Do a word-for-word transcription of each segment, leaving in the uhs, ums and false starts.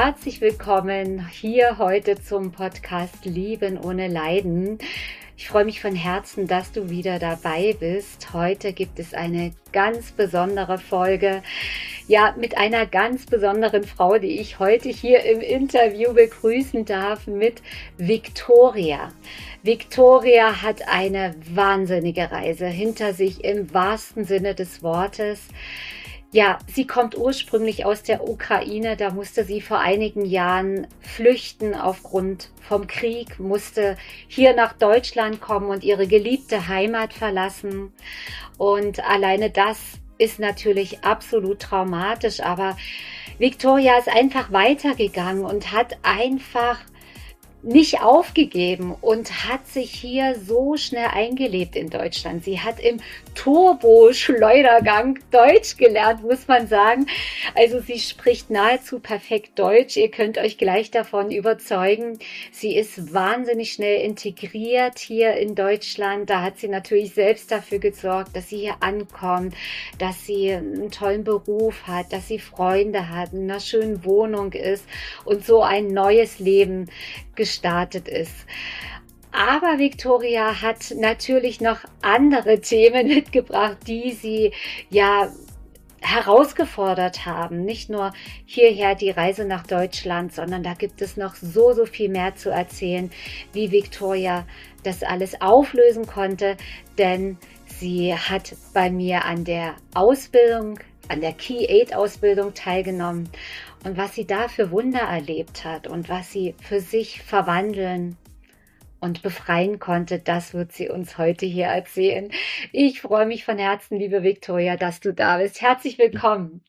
herzlich willkommen hier heute zum Podcast Lieben ohne Leiden. Ich freue mich von Herzen, dass du wieder dabei bist. Heute gibt es eine ganz besondere Folge, ja, mit einer ganz besonderen Frau, die ich heute hier im Interview begrüßen darf, mit Viktoria. Viktoria hat eine wahnsinnige Reise hinter sich im wahrsten Sinne des Wortes. Ja, sie kommt ursprünglich aus der Ukraine, da musste sie vor einigen Jahren flüchten aufgrund vom Krieg, musste hier nach Deutschland kommen und ihre geliebte Heimat verlassen. Und alleine das ist natürlich absolut traumatisch, aber Viktoria ist einfach weitergegangen und hat einfach nicht aufgegeben und hat sich hier so schnell eingelebt in Deutschland. Sie hat im Turbo-Schleudergang Deutsch gelernt, muss man sagen. Also sie spricht nahezu perfekt Deutsch. Ihr könnt euch gleich davon überzeugen. Sie ist wahnsinnig schnell integriert hier in Deutschland. Da hat sie natürlich selbst dafür gesorgt, dass sie hier ankommt, dass sie einen tollen Beruf hat, dass sie Freunde hat, in einer schönen Wohnung ist und so ein neues Leben gestartet ist. Aber Viktoria hat natürlich noch andere Themen mitgebracht, die sie ja herausgefordert haben. Nicht nur hierher die Reise nach Deutschland, sondern da gibt es noch so, so viel mehr zu erzählen, wie Viktoria das alles auflösen konnte, denn sie hat bei mir an der Ausbildung, an der Key Aid Ausbildung teilgenommen. Und was sie da für Wunder erlebt hat und was sie für sich verwandeln und befreien konnte, das wird sie uns heute hier erzählen. Ich freue mich von Herzen, liebe Viktoria, dass du da bist. Herzlich willkommen.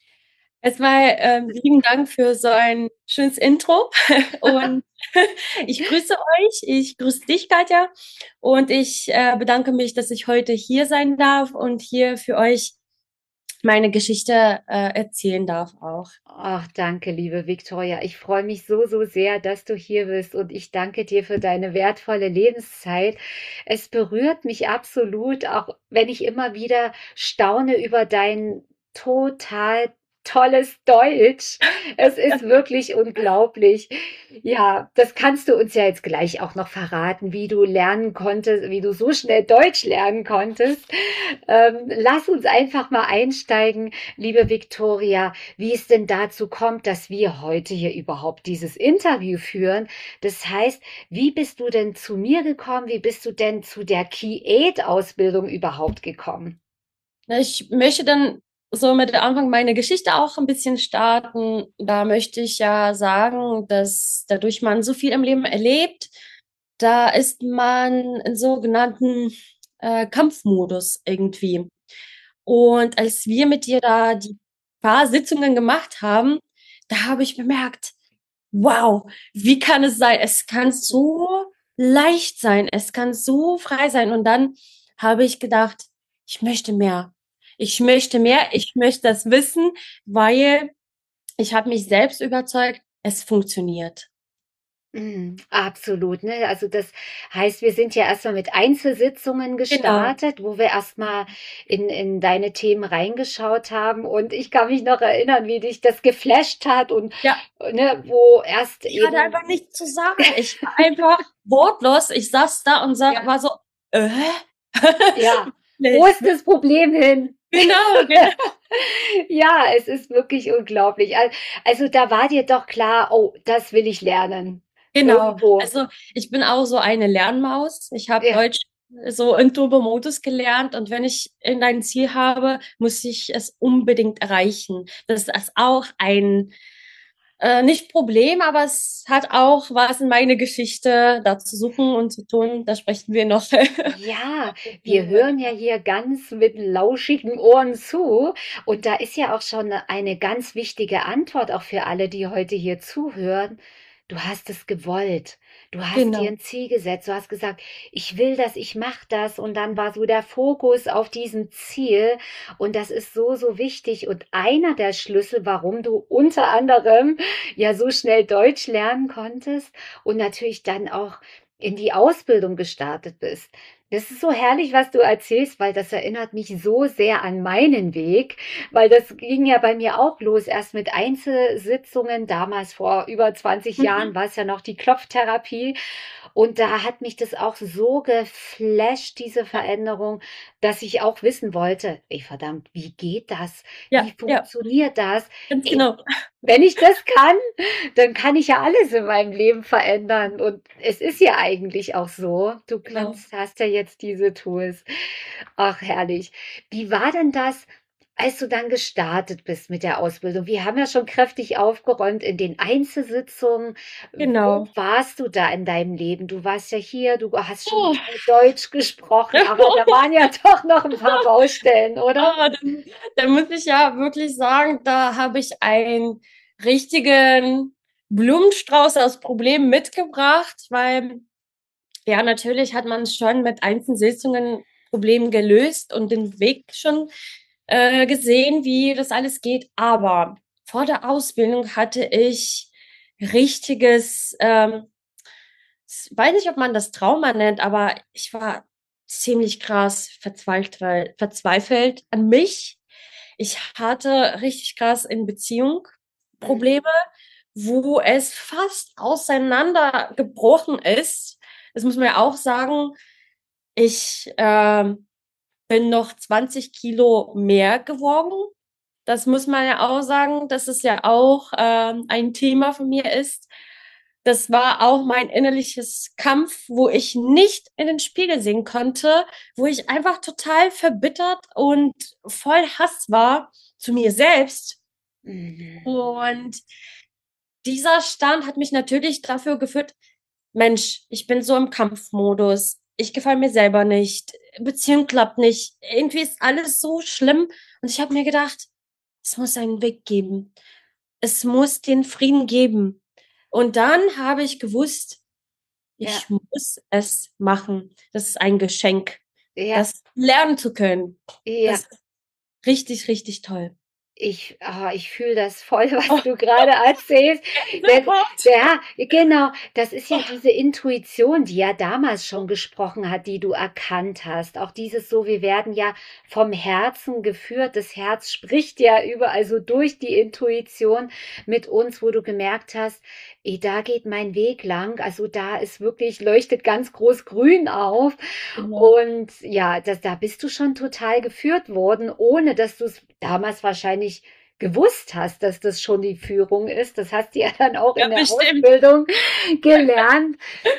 Erstmal ähm, lieben Dank für so ein schönes Intro und ich grüße euch, ich grüße dich, Katja, und ich äh, bedanke mich, dass ich heute hier sein darf und hier für euch meine Geschichte äh, erzählen darf auch. Ach, danke, liebe Viktoria. Ich freue mich so, so sehr, dass du hier bist und ich danke dir für deine wertvolle Lebenszeit. Es berührt mich absolut, auch wenn ich immer wieder staune über dein total tolles Deutsch. Es ist wirklich unglaublich. Ja, das kannst du uns ja jetzt gleich auch noch verraten, wie du lernen konntest, wie du so schnell Deutsch lernen konntest. Ähm, lass uns einfach mal einsteigen, liebe Viktoria, wie es denn dazu kommt, dass wir heute hier überhaupt dieses Interview führen. Das heißt, wie bist du denn zu mir gekommen? Wie bist du denn zu der Key Aid Ausbildung überhaupt gekommen? Ich möchte dann so mit der Anfang meine Geschichte auch ein bisschen starten. Da möchte ich ja sagen, dass dadurch man so viel im Leben erlebt, da ist man in sogenannten äh, Kampfmodus irgendwie. Und als wir mit dir da die paar Sitzungen gemacht haben, da habe ich bemerkt, wow, wie kann es sein? Es kann so leicht sein, es kann so frei sein. Und dann habe ich gedacht, ich möchte mehr. Ich möchte mehr, ich möchte das wissen, weil ich habe mich selbst überzeugt, es funktioniert. Mhm, absolut, ne? Also das heißt, wir sind ja erstmal mit Einzelsitzungen Genau. gestartet, wo wir erstmal in, in deine Themen reingeschaut haben. Und ich kann mich noch erinnern, wie dich das geflasht hat und Ja, ne, wo erst ich hatte eben, einfach nichts zu sagen. Ich war einfach wortlos. Ich saß da und sa ja, war so, äh? ja, wo Wirklich. ist das Problem hin? Genau, genau. Ja, es ist wirklich unglaublich. Al- Also da war dir doch klar, oh, das will ich lernen. Genau. Irgendwo. Also ich bin auch so eine Lernmaus. Ich habe Ja. Deutsch so in Turbo-Modus gelernt und wenn ich irgendein Ziel habe, muss ich es unbedingt erreichen. Das ist auch ein äh, nicht Problem, aber es hat auch was in meine Geschichte da zu suchen und zu tun. Da sprechen wir noch. Ja, wir hören ja hier ganz mit lauschigen Ohren zu. Und da ist ja auch schon eine ganz wichtige Antwort auch für alle, die heute hier zuhören. Du hast es gewollt. Du hast dir Genau. ein Ziel gesetzt. Du hast gesagt, ich will das, ich mache das. Und dann war so der Fokus auf diesem Ziel. Und das ist so, so wichtig. Und einer der Schlüssel, warum du unter anderem ja so schnell Deutsch lernen konntest und natürlich dann auch in die Ausbildung gestartet bist. Das ist so herrlich, was du erzählst, weil das erinnert mich so sehr an meinen Weg, weil das ging ja bei mir auch los, erst mit Einzelsitzungen. Damals vor über zwanzig Jahren Mhm. war es ja noch die Klopftherapie. Und da hat mich das auch so geflasht, diese Ja, Veränderung, dass ich auch wissen wollte, ey verdammt, wie geht das? Wie ja, ja, funktioniert das? ganz Ey, genau. wenn ich das kann, dann kann ich ja alles in meinem Leben verändern. Und es ist ja eigentlich auch so. Du Genau. kannst, hast ja jetzt diese Tools. Ach, herrlich. Wie war denn das, als du dann gestartet bist mit der Ausbildung? Wir haben ja schon kräftig aufgeräumt in den Einzelsitzungen. Wo Genau. warst du da in deinem Leben? Du warst ja hier, du hast schon Oh. toll Deutsch gesprochen, aber da waren ja doch noch ein paar Baustellen, oder? Ah, dann, dann muss ich ja wirklich sagen, da habe ich einen richtigen Blumenstrauß aus Problemen mitgebracht, weil ja, natürlich hat man schon mit Einzelsitzungen Probleme gelöst und den Weg schon äh, gesehen, wie das alles geht. Aber vor der Ausbildung hatte ich richtiges, ähm, s- weiß nicht, ob man das Trauma nennt, aber ich war ziemlich krass verzweifelt, verzweifelt an mich. Ich hatte richtig krass in Beziehung Mhm. Probleme, wo es fast auseinandergebrochen ist. Das muss man ja auch sagen. Ich ähm, bin noch zwanzig Kilo mehr geworden. Das muss man ja auch sagen, dass es ja auch ähm, ein Thema von mir ist. Das war auch mein innerliches Kampf, wo ich nicht in den Spiegel sehen konnte, wo ich einfach total verbittert und voll Hass war zu mir selbst. Mhm. Und dieser Stand hat mich natürlich dafür geführt, Mensch, ich bin so im Kampfmodus. Ich gefalle mir selber nicht. Beziehung klappt nicht. Irgendwie ist alles so schlimm. Und ich habe mir gedacht, es muss einen Weg geben. Es muss den Frieden geben. Und dann habe ich gewusst, Ja, ich muss es machen. Das ist ein Geschenk, ja, das lernen zu können. ja. Das ist richtig, richtig toll. Ich, ah, ich fühle das voll, was Oh, du gerade erzählst. Denn, Gänsehaut. ja, genau, das ist ja Oh, diese Intuition, die ja damals schon gesprochen hat, die du erkannt hast. Auch dieses so, wir werden ja vom Herzen geführt. Das Herz spricht ja überall so durch die Intuition mit uns, wo du gemerkt hast, eh, da geht mein Weg lang. Also da ist wirklich, leuchtet ganz groß grün auf. genau. Und ja, das, da bist du schon total geführt worden, ohne dass du es damals wahrscheinlich gewusst hast, dass das schon die Führung ist. Das hast du ja dann auch Ja, in der bestimmt. Ausbildung gelernt.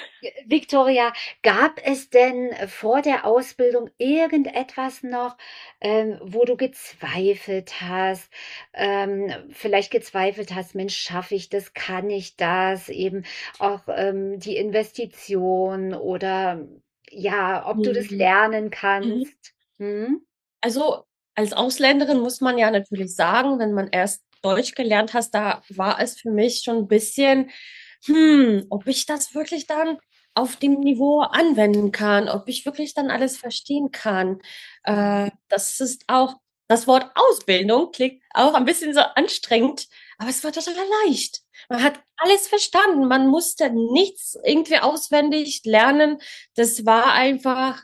Victoria, gab es denn vor der Ausbildung irgendetwas noch, ähm, wo du gezweifelt hast, ähm, vielleicht gezweifelt hast, Mensch, schaffe ich das, kann ich das, eben auch ähm, die Investition oder ja, ob du das Mhm. lernen Mhm. kannst? Hm? Also als Ausländerin muss man ja natürlich sagen, wenn man erst Deutsch gelernt hat, da war es für mich schon ein bisschen, hm, ob ich das wirklich dann auf dem Niveau anwenden kann, ob ich wirklich dann alles verstehen kann. Äh, das ist auch, das Wort Ausbildung klingt auch ein bisschen so anstrengend, aber es war total leicht. Man hat alles verstanden. Man musste nichts irgendwie auswendig lernen. Das war einfach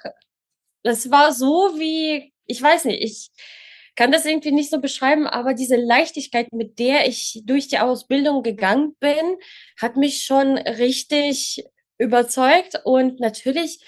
das war so wie, ich weiß nicht, ich kann das irgendwie nicht so beschreiben, aber diese Leichtigkeit, mit der ich durch die Ausbildung gegangen bin, hat mich schon richtig überzeugt. Und natürlich,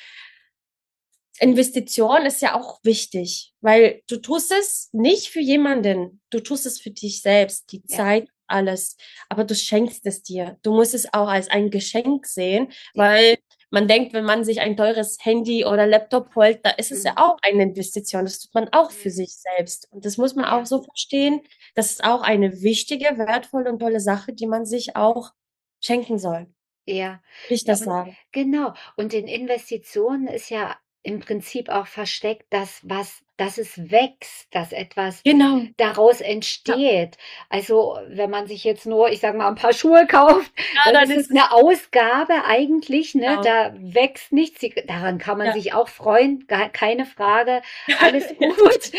Investition ist ja auch wichtig, weil du tust es nicht für jemanden, du tust es für dich selbst, die Ja, Zeit, alles, aber du schenkst es dir. Du musst es auch als ein Geschenk sehen, ja. weil man denkt, wenn man sich ein teures Handy oder Laptop holt, da ist es ja Mhm. auch eine Investition. Das tut man auch für Mhm. sich selbst. Und das muss man auch Ja, so verstehen. Das ist auch eine wichtige, wertvolle und tolle Sache, die man sich auch schenken soll. ja. Will ich Ja, das und sagen? genau. Und in Investitionen ist ja im Prinzip auch versteckt, dass was, dass es wächst, dass etwas Genau. daraus Ja, entsteht. Also wenn man sich jetzt nur, ich sage mal, ein paar Schuhe kauft, ja, dann dann ist es ist es eine Ausgabe eigentlich, ne? genau. Da wächst nichts. Sie- Daran kann man Ja. sich auch freuen, gar keine Frage. Alles gut.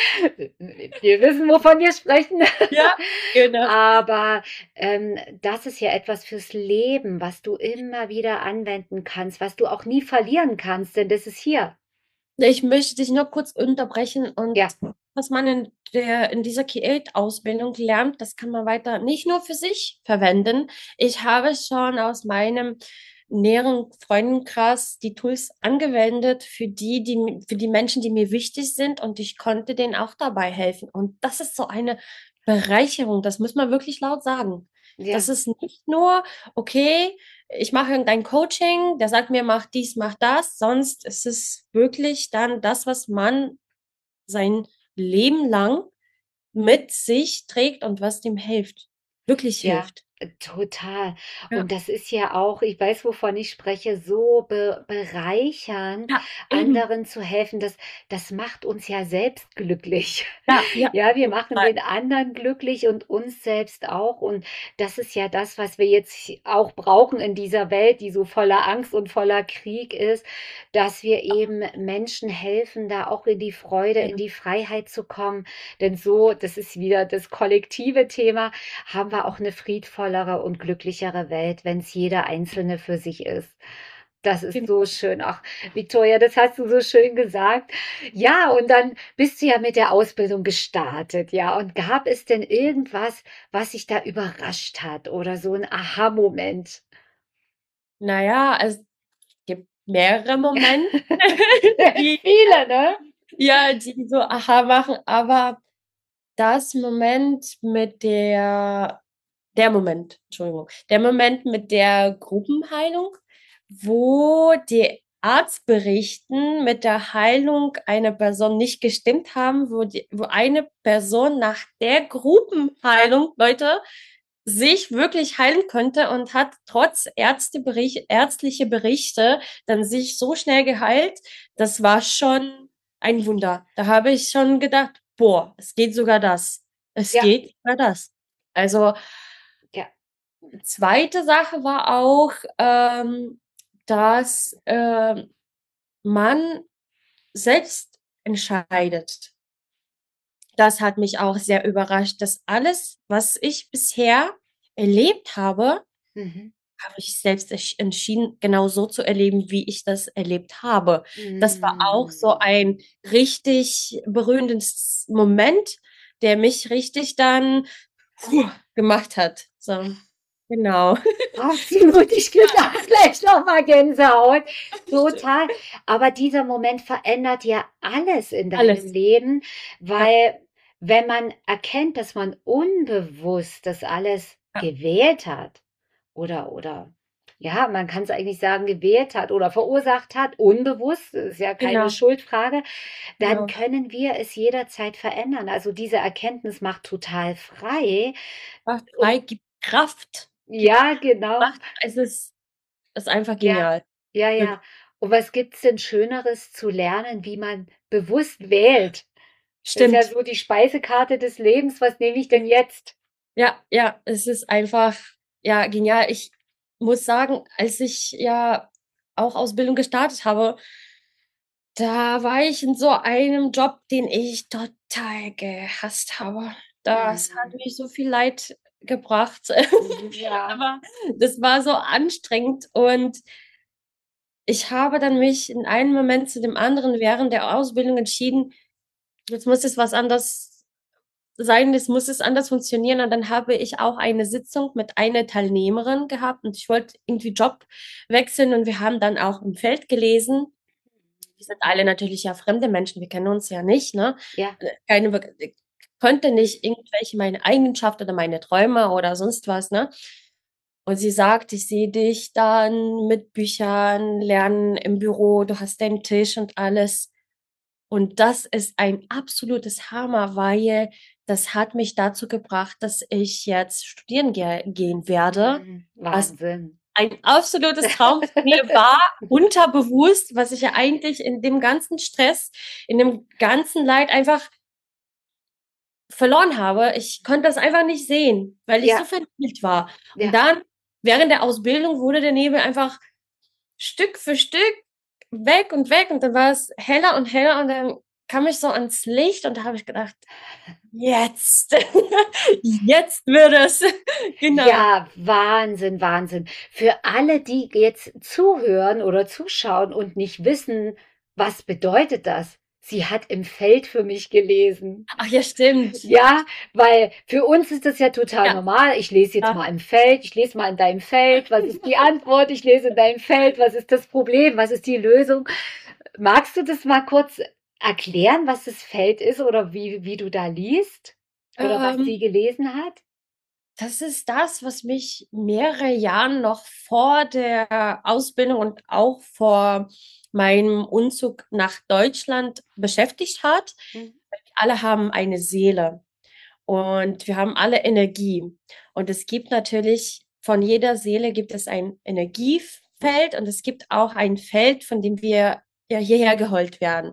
Wir wissen, wovon wir sprechen. Ja, genau. Aber ähm, das ist ja etwas fürs Leben, was du immer wieder anwenden kannst, was du auch nie verlieren kannst, denn das ist hier. Ich möchte dich nur kurz unterbrechen und Ja, was man in der, in dieser Create-Ausbildung lernt, das kann man weiter nicht nur für sich verwenden. Ich habe schon aus meinem näheren Freundenkreis die Tools angewendet für die, die, mi- für die Menschen, die mir wichtig sind und ich konnte denen auch dabei helfen. Und das ist so eine Bereicherung, das muss man wirklich laut sagen. Das ja, ist nicht nur, okay, ich mache irgendein Coaching, der sagt mir, mach dies, mach das, sonst ist es wirklich dann das, was man sein Leben lang mit sich trägt und was dem hilft, wirklich ja, hilft. total. Ja, Und das ist ja auch, ich weiß, wovon ich spreche, so be bereichernd, ja, eben. anderen zu helfen. Das, das macht uns ja selbst glücklich. Ja, ja, Ja, wir machen total. den anderen glücklich und uns selbst auch. Und das ist ja das, was wir jetzt auch brauchen in dieser Welt, die so voller Angst und voller Krieg ist, dass wir eben Menschen helfen, da auch in die Freude, Ja, in die Freiheit zu kommen. Denn so, das ist wieder das kollektive Thema, haben wir auch eine friedvollere und glücklichere Welt, wenn es jeder Einzelne für sich ist. Das ist so genau. schön. Ach, Victoria, das hast du so schön gesagt. Ja, und dann bist du ja mit der Ausbildung gestartet, ja. Und gab es denn irgendwas, was dich da überrascht hat oder so ein Aha-Moment? Naja, es gibt mehrere Momente, die, Viele, ne? ja, die so aha machen, aber das Moment mit der, der Moment, Entschuldigung, der Moment mit der Gruppenheilung, wo die Arztberichten mit der Heilung einer Person nicht gestimmt haben, wo die, wo eine Person nach der Gruppenheilung, Leute, sich wirklich heilen könnte und hat trotz Ärztebericht, ärztliche Berichte dann sich so schnell geheilt, das war schon ein Wunder. Da habe ich schon gedacht, boah, es geht sogar das. Es Ja, geht sogar das. Also, ja, zweite Sache war auch, ähm, dass ähm, man selbst entscheidet. Das hat mich auch sehr überrascht, dass alles, was ich bisher erlebt habe, mhm. habe ich selbst esch- entschieden, genau so zu erleben, wie ich das erlebt habe. Das war auch so Mm. ein richtig berührendes Moment, der mich richtig dann puh, gemacht hat. So, genau. Absolut, ich kriege auch gleich nochmal Gänsehaut. Total. Aber dieser Moment verändert ja alles in deinem Alles. Leben, Ja, weil wenn man erkennt, dass man unbewusst das alles ja, gewählt hat oder, oder, ja, man kann es eigentlich sagen, gewählt hat oder verursacht hat, unbewusst, das ist ja keine genau, Schuldfrage, dann genau. können wir es jederzeit verändern. Also diese Erkenntnis macht total frei. Macht Und frei, gibt Kraft, gibt ja, genau. Macht. Es ist, ist einfach Ja, genial. ja, Wirklich. ja. Und was gibt's denn Schöneres zu lernen, wie man bewusst wählt? Das ist ja Stimmt. so die Speisekarte des Lebens. Was nehme ich denn jetzt? Ja, ja, es ist einfach, ja, genial. Ich muss sagen, als ich ja auch Ausbildung gestartet habe, da war ich in so einem Job, den ich total gehasst habe. Das hat Mhm. mich so viel Leid gebracht. Ja, Aber das war so anstrengend und ich habe dann mich in einem Moment zu dem anderen während der Ausbildung entschieden, jetzt muss es was anderes sein, es muss es anders funktionieren. Und dann habe ich auch eine Sitzung mit einer Teilnehmerin gehabt und ich wollte irgendwie Job wechseln und wir haben dann auch im Feld gelesen. Wir sind alle natürlich ja fremde Menschen, wir kennen uns ja nicht, ne? ja. Keine, könnte nicht irgendwelche meine Eigenschaft oder meine Träume oder sonst was, ne? Und sie sagt, ich sehe dich dann mit Büchern, lernen im Büro, du hast deinen Tisch und alles. Und das ist ein absolutes Hammer, weil das hat mich dazu gebracht, dass ich jetzt studieren ge gehen werde, Mhm. was Wahnsinn. ein absolutes Traum von mir war, unterbewusst, was ich ja eigentlich in dem ganzen Stress, in dem ganzen Leid einfach verloren habe. Ich konnte das einfach nicht sehen, weil ich so Ja, verknallt war. Und ja, dann, während der Ausbildung, wurde der Nebel einfach Stück für Stück weg und weg und dann war es heller und heller und dann kam ich so ans Licht und da habe ich gedacht, jetzt, jetzt wird es. Genau. ja, Wahnsinn, Wahnsinn. Für alle, die jetzt zuhören oder zuschauen und nicht wissen, was bedeutet das? Sie hat im Feld für mich gelesen. Ach ja, stimmt. Ja, weil für uns ist das ja total Ja, normal. Ich lese jetzt ja. mal im Feld, ich lese mal in deinem Feld, was ist die Antwort? Ich lese in deinem Feld, was ist das Problem? Was ist die Lösung? Magst du das mal kurz erklären, was das Feld ist oder wie, wie du da liest? Oder was Ähm, sie gelesen hat? Das ist das, was mich mehrere Jahre noch vor der Ausbildung und auch vor meinem Umzug nach Deutschland beschäftigt hat. Hm. Wir alle haben eine Seele und wir haben alle Energie. Und es gibt natürlich, von jeder Seele gibt es ein Energiefeld und es gibt auch ein Feld, von dem wir ja hierher geholt werden.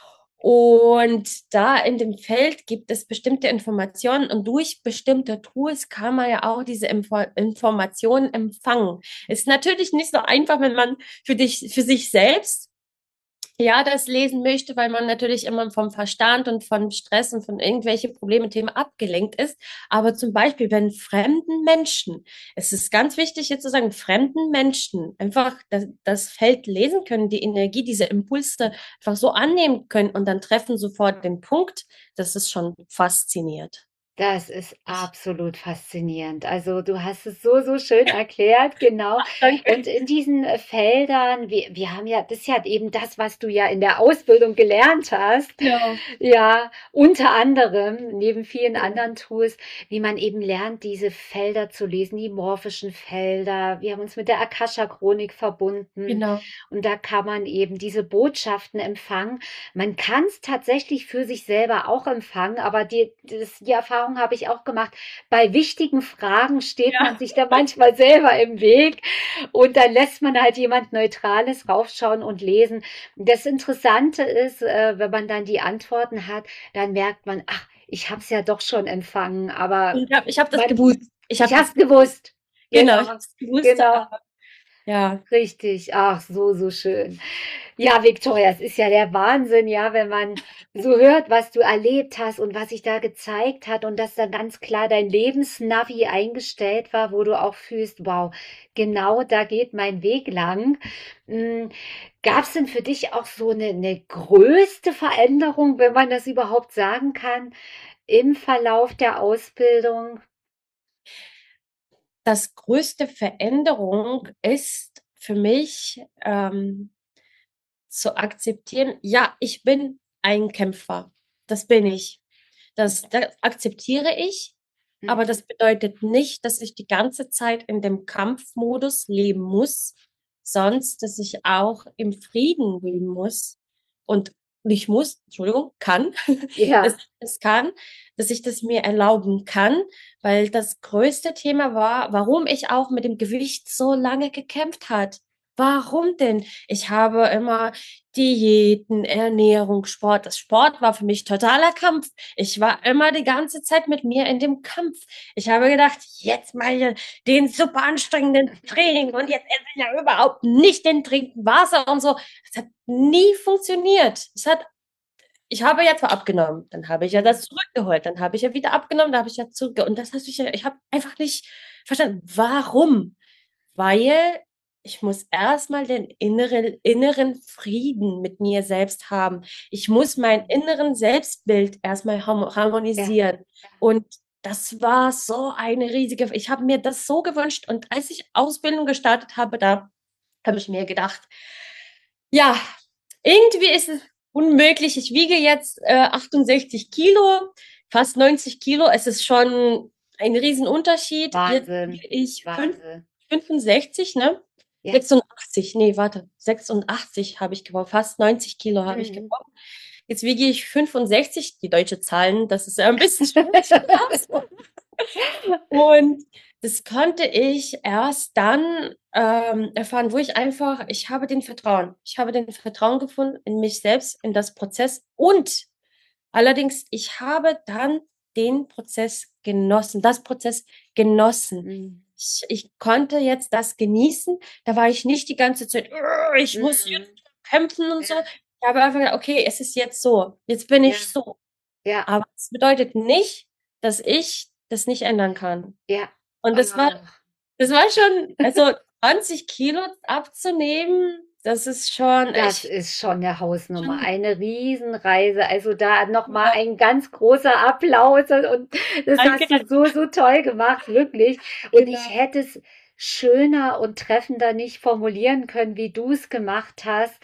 Und da in dem Feld gibt es bestimmte Informationen und durch bestimmte Tools kann man ja auch diese Info Informationen empfangen. Ist natürlich nicht so einfach, wenn man für dich, für sich selbst ja das lesen möchte, weil man natürlich immer vom Verstand und von Stress und von irgendwelche Probleme, Themen abgelenkt ist. Aber zum Beispiel, wenn fremden Menschen, es ist ganz wichtig jetzt zu sagen, fremden Menschen einfach das, das Feld lesen können, die Energie, diese Impulse einfach so annehmen können und dann treffen sofort den Punkt, das ist schon fasziniert. Das ist absolut faszinierend. Also du hast es so, so schön erklärt, genau. Danke. Und in diesen äh, Feldern, wir, wir haben ja, das ist ja eben das, was du ja in der Ausbildung gelernt hast. Ja. Ja, unter anderem, neben vielen anderen Tools, wie man eben lernt, diese Felder zu lesen, die morphischen Felder. Wir haben uns mit der Akasha-Chronik verbunden Genau. und da kann man eben diese Botschaften empfangen. Man kann es tatsächlich für sich selber auch empfangen, aber die, das, die Erfahrung habe ich auch gemacht. Bei wichtigen Fragen steht man Ja. sich da manchmal selber im Weg und dann lässt man halt jemand Neutrales raufschauen und lesen. Das Interessante ist, äh, wenn man dann die Antworten hat, dann merkt man, ach, ich habe es ja doch schon empfangen, aber Ich habe ich hab das man, gewusst. Ich ich habe habe das es gewusst. genau, ich Genau, habe es gewusst. genau. Ja. Richtig, ach, so, so schön. Ja, Victoria, es ist ja der Wahnsinn, ja, wenn man so hört, was du erlebt hast und was sich da gezeigt hat und dass da ganz klar dein Lebensnavi eingestellt war, wo du auch fühlst, wow, genau da geht mein Weg lang. Gab es denn für dich auch so eine, eine größte Veränderung, wenn man das überhaupt sagen kann, im Verlauf der Ausbildung? Das größte Veränderung ist für mich ähm, zu akzeptieren, ja, ich bin ein Kämpfer. Das bin ich. Das, das akzeptiere ich, aber Mhm. das bedeutet nicht, dass ich die ganze Zeit in dem Kampfmodus leben muss, sonst, dass ich auch im Frieden leben muss und nicht muss, Entschuldigung, kann, dass Ja, ich das kann, dass ich das mir erlauben kann, weil das größte Thema war, warum ich auch mit dem Gewicht so lange gekämpft hat. Warum denn? Ich habe immer Diäten, Ernährung, Sport. Das Sport war für mich totaler Kampf. Ich war immer die ganze Zeit mit mir in dem Kampf. Ich habe gedacht, jetzt mal hier den super anstrengenden Training und jetzt esse ich ja überhaupt nicht den trinken Wasser und so. Das hat nie funktioniert. Es hat, ich habe ja zwar abgenommen, dann habe ich ja das zurückgeholt, dann habe ich ja wieder abgenommen, dann habe ich ja zurückgeholt. Und das hast du ja, ich habe einfach nicht verstanden, warum? Weil ich muss erstmal den inneren, inneren Frieden mit mir selbst haben. Ich muss mein inneren Selbstbild erstmal ja, harmonisieren. Und das war so eine riesige, ich habe mir das so gewünscht. Und als ich Ausbildung gestartet habe, da habe ich mir gedacht, ja, irgendwie ist es unmöglich. Ich wiege jetzt äh, achtundsechzig Kilo, fast neunzig Kilo. Es ist schon ein Riesenunterschied. Jetzt Wahnsinn, wiege ich fünf, Wahnsinn. fünfundsechzig, ne? Ja. sechsundachtzig, nee, warte, sechsundachtzig habe ich gewonnen, fast neunzig Kilo habe ich Mhm. gewonnen. Jetzt wiege ich fünfundsechzig, die deutsche Zahlen, das ist ja ein bisschen schwierig. Und das konnte ich erst dann ähm, erfahren, wo ich einfach, ich habe den Vertrauen, ich habe den Vertrauen gefunden in mich selbst, in das Prozess und allerdings, ich habe dann den Prozess genossen, das Prozess genossen. Mhm. Ich, ich konnte jetzt das genießen, da war ich nicht die ganze Zeit, "Ugh, ich muss jetzt Mhm. kämpfen und so. Ja, Ich habe einfach gedacht, okay, es ist jetzt so, jetzt bin ja, ich so. ja, Aber es bedeutet nicht, dass ich das nicht ändern kann. ja. Und das war, Ah, das war schon, also zwanzig Kilo abzunehmen, das ist schon Das echt ist schon eine Hausnummer, schon eine Riesenreise. Also da nochmal ja, ein ganz großer Applaus und das danke, hast du so, so toll gemacht, wirklich. Und ich genau. hätte es schöner und treffender nicht formulieren können, wie du es gemacht hast,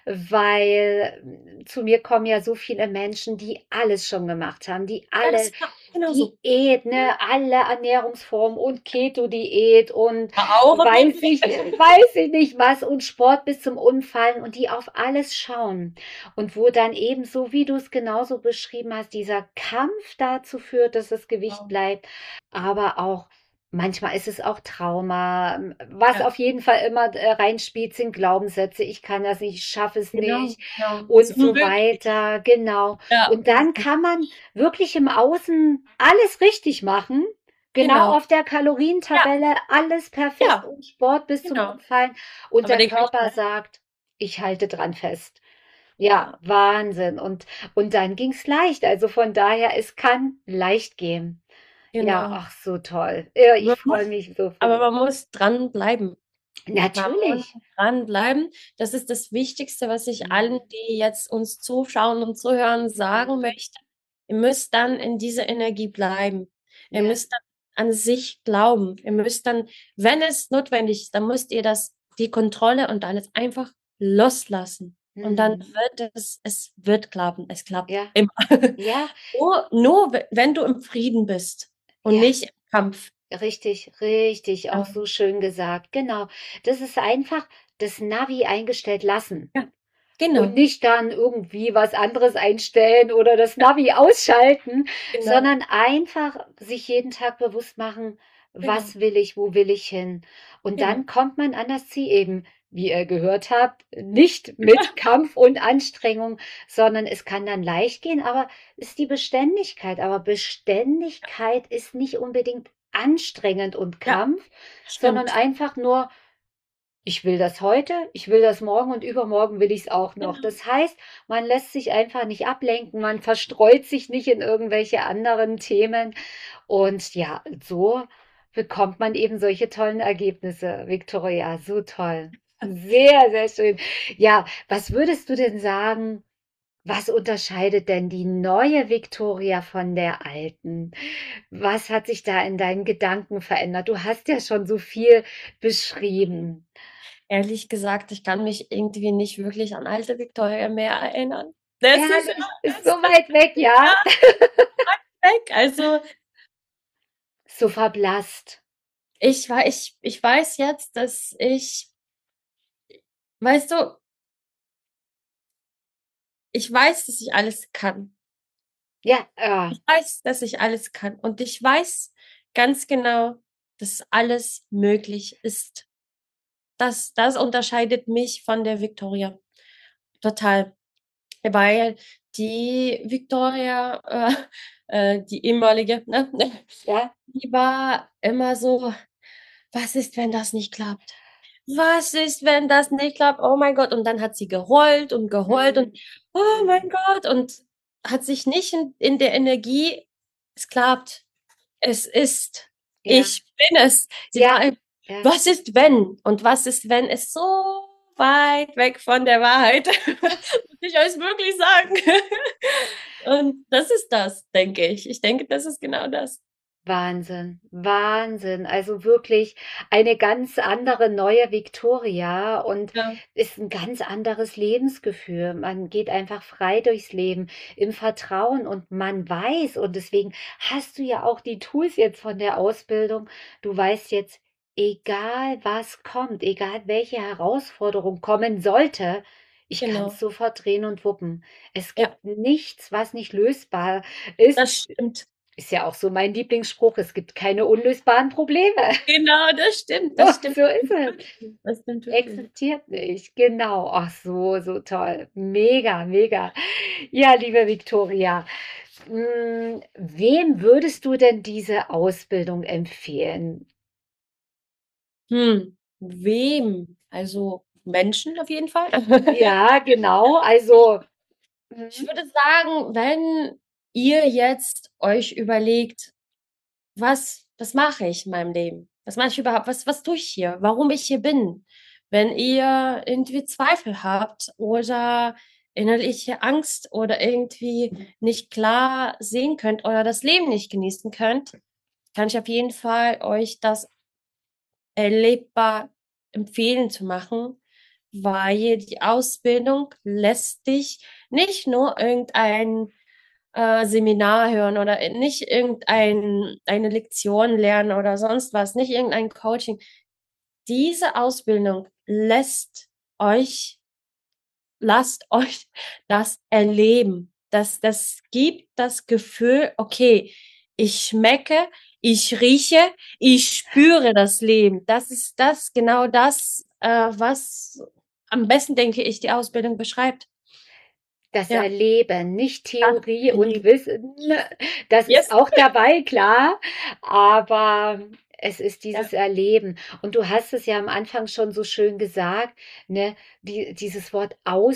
weil mm, zu mir kommen ja so viele Menschen, die alles schon gemacht haben, die Ja, das alle ist ja genauso. Diät, ne, alle Ernährungsformen und Keto-Diät und Ja, auch auf jeden weiß Fall. ich, weiß ich nicht was und Sport bis zum Umfallen und die auf alles schauen. Und wo dann eben so, wie du es genauso beschrieben hast, dieser Kampf dazu führt, dass das Gewicht Genau. bleibt, aber auch manchmal ist es auch Trauma. Was Ja, auf jeden Fall immer äh, reinspielt, sind Glaubenssätze. Ich kann das nicht, ich schaffe es genau, nicht genau. Das und ist so unmöglich. weiter. Genau. Ja, Und dann kann man wirklich im Außen alles richtig machen. Genau genau. auf der Ja, Kalorientabelle, alles perfekt ja, und Sport bis zum genau. Umfallen. Und Aber der den Gewicht Körper bleibt. sagt, ich halte dran fest. Ja, Ja, Wahnsinn. Und, und dann ging's leicht. Also von daher, es kann leicht gehen. Ja, genau. ach so toll. Ja, ich Man freue muss, mich so für aber dich. man muss dranbleiben. Man muss Natürlich. dranbleiben. Das ist das Wichtigste, was ich Mhm. allen, die jetzt uns zuschauen und zuhören, sagen Mhm. möchte. Ihr müsst dann in dieser Energie bleiben. Ihr Ja. müsst dann an sich glauben. Ihr müsst dann, wenn es notwendig ist, dann müsst ihr das, die Kontrolle und alles einfach loslassen. Und dann Mhm. wird es, es wird klappen. Es klappt Ja. immer. Ja. Nur, nur wenn du im Frieden bist und Ja. nicht im Kampf. Richtig, richtig, auch Ja, so schön gesagt. Genau. Das ist einfach das Navi eingestellt lassen ja, und genau. nicht dann irgendwie was anderes einstellen oder das Ja, Navi ausschalten, genau. sondern einfach sich jeden Tag bewusst machen, Genau, was will ich, wo will ich hin? Und genau. dann kommt man an das Ziel eben, wie ihr gehört habt, nicht mit Kampf und Anstrengung, sondern es kann dann leicht gehen, aber ist die Beständigkeit. Aber Beständigkeit ist nicht unbedingt anstrengend und Ja, Kampf, sondern stimmt. einfach nur ich will das heute, ich will das morgen und übermorgen will ich es auch noch. Genau. Das heißt, man lässt sich einfach nicht ablenken, man verstreut sich nicht in irgendwelche anderen Themen. Und ja, so bekommt man eben solche tollen Ergebnisse, Victoria. So toll. Sehr, sehr schön. Ja, was würdest du denn sagen, was unterscheidet denn die neue Victoria von der alten? Was hat sich da in deinen Gedanken verändert? Du hast ja schon so viel beschrieben. Ehrlich gesagt, ich kann mich irgendwie nicht wirklich an alte Victoria mehr erinnern. Das ist, ja, Ehrlich, ist so das weit weg, ja? ist weg. Also, So verblasst. ich, wei- ich, ich weiß jetzt, dass ich, weißt du, ich weiß, dass ich alles kann. Ja, ja, Ich weiß, dass ich alles kann. Und ich weiß ganz genau, dass alles möglich ist. Das, das unterscheidet mich von der Victoria. Total. Weil die Victoria, äh, äh, die ehemalige, ne, ja. die war immer so, was ist, wenn das nicht klappt? Was ist, wenn das nicht klappt? Oh mein Gott. Und dann hat sie geheult und geheult Mhm. und, oh Mhm. mein Gott. Und hat sich nicht in, in der Energie, es klappt, es ist, Ja, ich bin es. Sie ja, war ein, ja. was ist, wenn? Und was ist, wenn es so weit weg von der Wahrheit, muss ich euch wirklich sagen. Und das ist das, denke ich. Ich denke, das ist genau das. Wahnsinn, Wahnsinn. Also wirklich eine ganz andere neue Victoria und Ja, ist ein ganz anderes Lebensgefühl. Man geht einfach frei durchs Leben im Vertrauen und man weiß, und deswegen hast du ja auch die Tools jetzt von der Ausbildung. Du weißt jetzt, egal was kommt, egal welche Herausforderung kommen sollte, ich kann es genau. sofort drehen und wuppen. Es Ja, gibt nichts, was nicht lösbar ist. das stimmt. Ist ja auch so mein Lieblingsspruch, es gibt keine unlösbaren Probleme. Genau, das stimmt. Oh, Das stimmt. so ist es. Das stimmt wirklich. Existiert nicht. Genau. Ach so, so toll. Mega, mega. Ja, liebe Viktoria, mm, wem würdest du denn diese Ausbildung empfehlen? Hm. Wem? Also Menschen auf jeden Fall. Ja, genau. Also, Ich mhm, würde sagen, wenn ihr jetzt euch überlegt, was, was mache ich in meinem Leben? Was mache ich überhaupt? Was, was tue ich hier? Warum ich hier bin? Wenn ihr irgendwie Zweifel habt oder innerliche Angst oder irgendwie nicht klar sehen könnt oder das Leben nicht genießen könnt, kann ich auf jeden Fall euch das erlebbar empfehlen zu machen, weil die Ausbildung lässt dich nicht nur irgendein äh, Seminar hören oder nicht irgendein eine Lektion lernen oder sonst was, nicht irgendein Coaching. Diese Ausbildung lässt euch, lasst euch das erleben. Das, das gibt das Gefühl, okay, ich schmecke, ich rieche, ich spüre das Leben. Das ist das, genau das, äh, was am besten, denke ich, die Ausbildung beschreibt. Das Ja, Erleben, nicht das Theorie und Erleben. Wissen. Das ist Yes. auch dabei, klar, aber es ist Ja, dieses Erleben. Und du hast es ja am Anfang schon so schön gesagt, ne, die, dieses Wort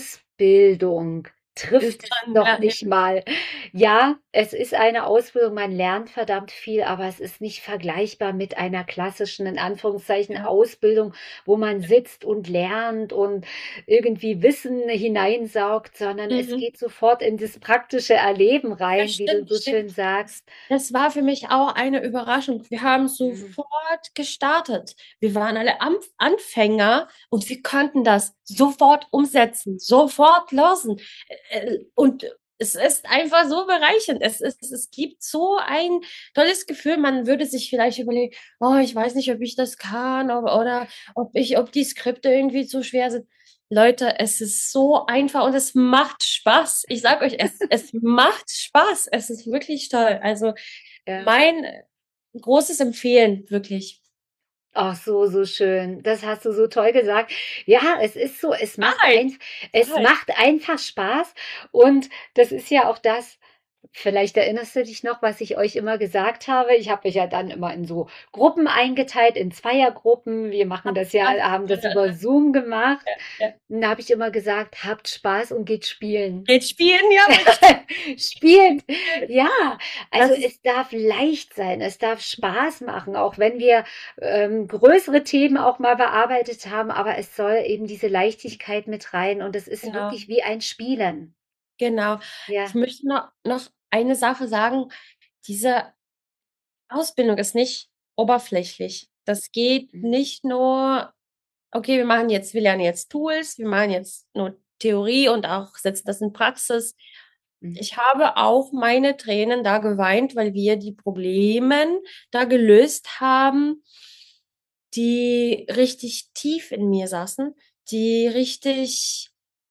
Ausbildung trifft ist es schon, noch ja, ja, nicht mal. Ja, es ist eine Ausbildung, man lernt verdammt viel, aber es ist nicht vergleichbar mit einer klassischen, in Anführungszeichen, ja. Ausbildung, wo man sitzt und lernt und irgendwie Wissen hineinsaugt, sondern es Mhm. geht sofort in das praktische Erleben Ja, rein, wie du stimmt, so stimmt. schön sagst. Das war für mich auch eine Überraschung. Wir haben Mhm. sofort gestartet. Wir waren alle Am Anfänger und wir konnten das sofort umsetzen, sofort losen. Äh, Und es ist einfach so bereichernd. Es ist, es gibt so ein tolles Gefühl. Man würde sich vielleicht überlegen, oh, ich weiß nicht, ob ich das kann oder, oder ob ich, ob die Skripte irgendwie zu schwer sind. Leute, es ist so einfach und es macht Spaß. Ich sage euch, es, es macht Spaß. Es ist wirklich toll. Also Ja. mein großes Empfehlen, wirklich. Ach, so, so schön. Das hast du so toll gesagt. Ja, es ist so, es macht Wahrheit, ein, es Wahrheit. macht einfach Spaß. Und das ist ja auch das, vielleicht erinnerst du dich noch, was ich euch immer gesagt habe. Ich habe mich ja dann immer in so Gruppen eingeteilt, in Zweiergruppen. Wir machen das ja, haben das über Zoom gemacht. Ja. Und da habe ich immer gesagt, habt Spaß und geht spielen. Geht spielen, ja, richtig. Spielt. Ja, also Das ist, es darf leicht sein, es darf Spaß machen, auch wenn wir ähm, größere Themen auch mal bearbeitet haben, aber es soll eben diese Leichtigkeit mit rein und es ist genau, wirklich wie ein Spielen. genau. Ich Ja. möchte noch, noch eine Sache sagen. Diese Ausbildung ist nicht oberflächlich. Das geht Mhm. nicht nur, okay, wir machen jetzt, wir lernen jetzt Tools, wir machen jetzt nur Theorie und auch setzen das in Praxis. Mhm. Ich habe auch meine Tränen da geweint, weil wir die Probleme da gelöst haben, die richtig tief in mir saßen, die richtig,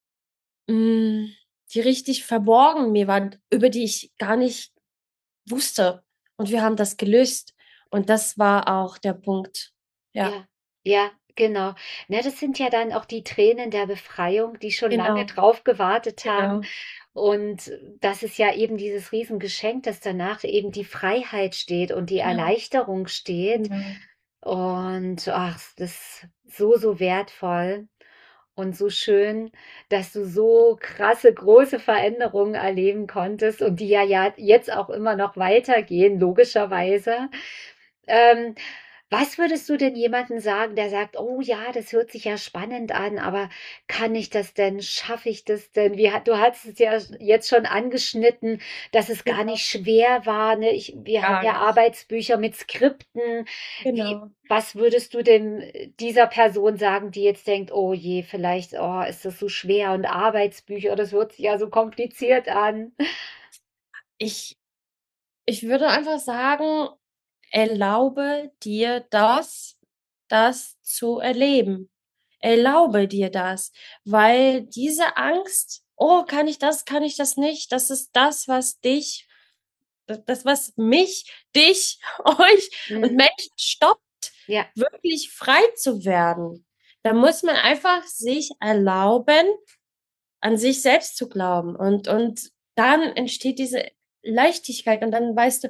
mh, die richtig verborgen mir waren, über die ich gar nicht wusste. Und wir haben das gelöst. Und das war auch der Punkt. Ja, Ja, ja, genau. Na, das sind ja dann auch die Tränen der Befreiung, die schon lange genau, drauf gewartet haben. genau, Und das ist ja eben dieses Riesengeschenk, dass danach eben die Freiheit steht und die genau, Erleichterung steht. genau. Und ach, das ist so, so wertvoll und so schön, dass du so krasse, große Veränderungen erleben konntest und die ja, ja jetzt auch immer noch weitergehen, logischerweise. Ähm, Was würdest du denn jemandem sagen, der sagt, oh ja, das hört sich ja spannend an, aber kann ich das denn? Schaffe ich das denn? Wie, hat- du hast es ja jetzt schon angeschnitten, dass es gar Genau, nicht schwer war. Ne? Ich, wir haben gar ja nicht. Arbeitsbücher mit Skripten. Wie, Genau. was würdest du denn dieser Person sagen, die jetzt denkt, oh je, vielleicht, oh, ist das so schwer und Arbeitsbücher, das hört sich ja so kompliziert an. Ich, ich würde einfach sagen, erlaube dir das, das zu erleben. Erlaube dir das, weil diese Angst, oh, kann ich das, kann ich das nicht, das ist das, was dich, das, was mich, dich, euch und Hm, Menschen stoppt, ja, wirklich frei zu werden. Da muss man einfach sich erlauben, an sich selbst zu glauben und, und dann entsteht diese Leichtigkeit und dann weißt du,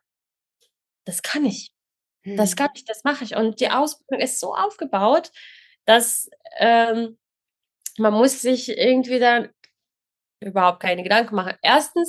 das kann ich. Das hm, kann ich, das mache ich. Und die Ausbildung ist so aufgebaut, dass ähm, man muss sich irgendwie dann überhaupt keine Gedanken machen. Erstens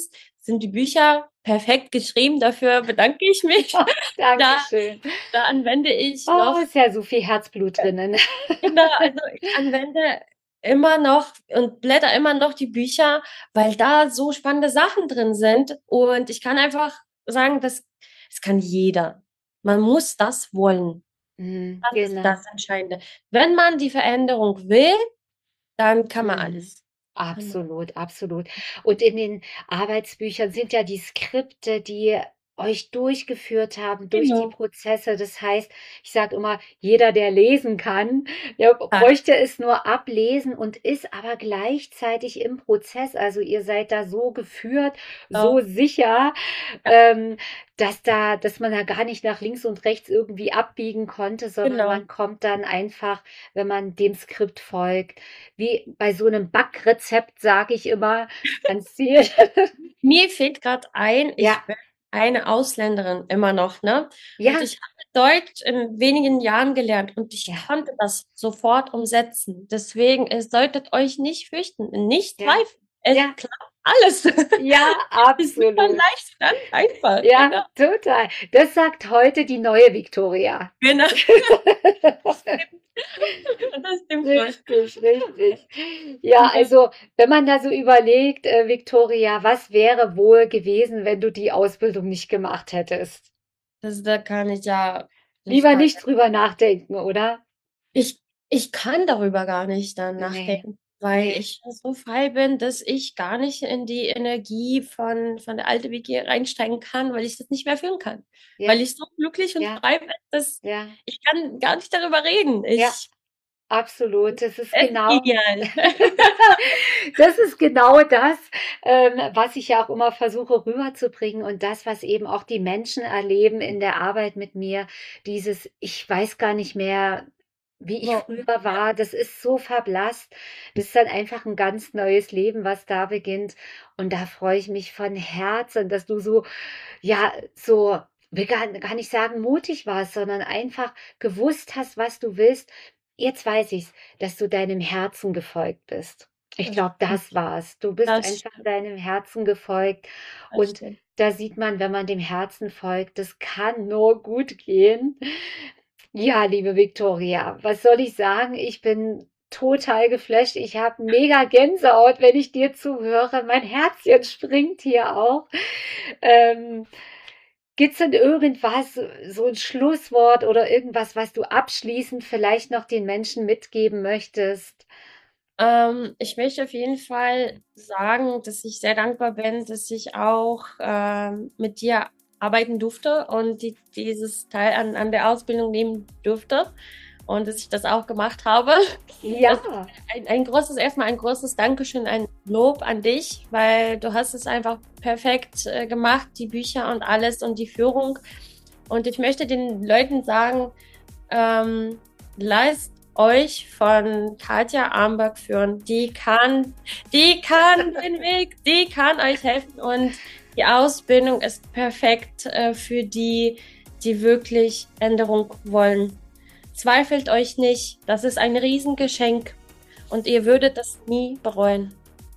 sind die Bücher perfekt geschrieben. Dafür bedanke ich mich. Oh, Da, Dankeschön. da anwende ich Oh, noch, ist ja so viel Herzblut drinnen. genau, also ich anwende immer noch und blätter immer noch die Bücher, weil da so spannende Sachen drin sind. Und ich kann einfach sagen, das, das kann jeder. Man muss das wollen. Mhm, Das ist genau. das Entscheidende. Wenn man die Veränderung will, dann kann man Mhm. alles. Kann man. Absolut, absolut. Und in den Arbeitsbüchern sind ja die Skripte, die euch durchgeführt haben durch die Genau. Prozesse. Das heißt, ich sage immer, jeder, der lesen kann, der Ja, bräuchte es nur ablesen und ist aber gleichzeitig im Prozess. Also ihr seid da so geführt, so genau. sicher, Ja, ähm, dass da, dass man da gar nicht nach links und rechts irgendwie abbiegen konnte, sondern genau. man kommt dann einfach, wenn man dem Skript folgt, wie bei so einem Backrezept, sage ich immer, ans Ziel. Mir fällt gerade ein, ich Ja, bin eine Ausländerin immer noch, ne? Und ja, ich habe Deutsch in wenigen Jahren gelernt und ich ja, konnte das sofort umsetzen. Deswegen, es solltet euch nicht fürchten, nicht ja, zweifeln. Es ja, klappt alles. ja, Es wird dann absolut. leicht, dann einfach. Ja, Genau. total. Das sagt heute die neue Viktoria. Genau. Das stimmt. Das stimmt wohl. Richtig, richtig. Ja, also wenn man da so überlegt, äh, Viktoria, was wäre wohl gewesen, wenn du die Ausbildung nicht gemacht hättest? Das, da kann ich ja, ich Lieber kann, nicht drüber nachdenken, oder? ich, ich kann darüber gar nicht dann Nee, nachdenken, weil nee, ich so frei bin, dass ich gar nicht in die Energie von, von der alten Vicky reinsteigen kann, weil ich das nicht mehr fühlen kann. Weil ja, ich so glücklich und ja, frei bin, dass ja, ich kann gar nicht darüber reden. ja. Ich, Absolut, das ist es ist genau, genial. das ist genau das, ähm, was ich ja auch immer versuche rüberzubringen und das, was eben auch die Menschen erleben in der Arbeit mit mir, dieses, ich weiß gar nicht mehr, wie ich So, früher war, das ist so verblasst, das ist dann einfach ein ganz neues Leben, was da beginnt und da freue ich mich von Herzen, dass du so, ja, so, will gar, gar nicht sagen mutig warst, sondern einfach gewusst hast, was du willst. Jetzt weiß ich's, dass du deinem Herzen gefolgt bist. Ich das glaube, stimmt. das war's. Du bist Das einfach stimmt. deinem Herzen gefolgt Das und stimmt. da sieht man, wenn man dem Herzen folgt, das kann nur gut gehen. Ja, liebe Viktoria, was soll ich sagen? Ich bin total geflasht. Ich habe mega Gänsehaut, wenn ich dir zuhöre. Mein Herzchen springt hier auch. Ähm, Gibt's denn irgendwas, so ein Schlusswort oder irgendwas, was du abschließend vielleicht noch den Menschen mitgeben möchtest? Ähm, ich möchte auf jeden Fall sagen, dass ich sehr dankbar bin, dass ich auch ähm, mit dir arbeiten durfte und die, dieses Teil an, an der Ausbildung nehmen durfte und dass ich das auch gemacht habe. Das ist Ja, ein, ein großes, erstmal ein großes Dankeschön, ein Lob an dich, weil du hast es einfach perfekt äh, gemacht, die Bücher und alles und die Führung. Und ich möchte den Leuten sagen, ähm, lasst euch von Katja Armbach führen. Die kann, die kann den Weg, die kann euch helfen und die Ausbildung ist perfekt äh, für die, die wirklich Änderung wollen. Zweifelt euch nicht, das ist ein Riesengeschenk und ihr würdet das nie bereuen.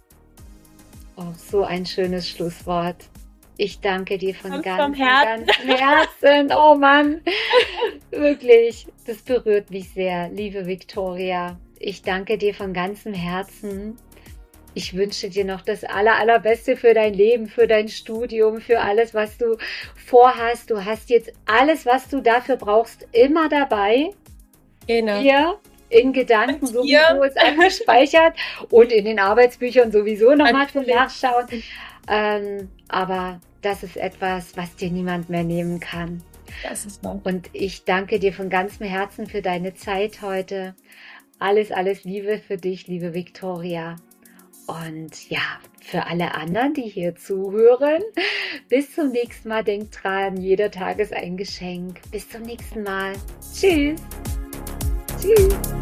oh, so ein schönes Schlusswort. Ich danke dir von Kommt vom ganzem, Herzen. ganzem Herzen. Oh Mann, wirklich, das berührt mich sehr, liebe Viktoria. Ich danke dir von ganzem Herzen. Ich wünsche dir noch das aller, allerbeste für dein Leben, für dein Studium, für alles, was du vorhast. Du hast jetzt alles, was du dafür brauchst, immer dabei. Genau. Hier in Gedanken Und hier. sowieso ist abgespeichert und in den Arbeitsbüchern sowieso nochmal zum Natürlich. Nachschauen. Ähm, aber das ist etwas, was dir niemand mehr nehmen kann. Das ist wahr. Und ich danke dir von ganzem Herzen für deine Zeit heute. Alles, alles Liebe für dich, liebe Viktoria. Und ja, für alle anderen, die hier zuhören, bis zum nächsten Mal. Denkt dran, jeder Tag ist ein Geschenk. Bis zum nächsten Mal. Tschüss. Tschüss.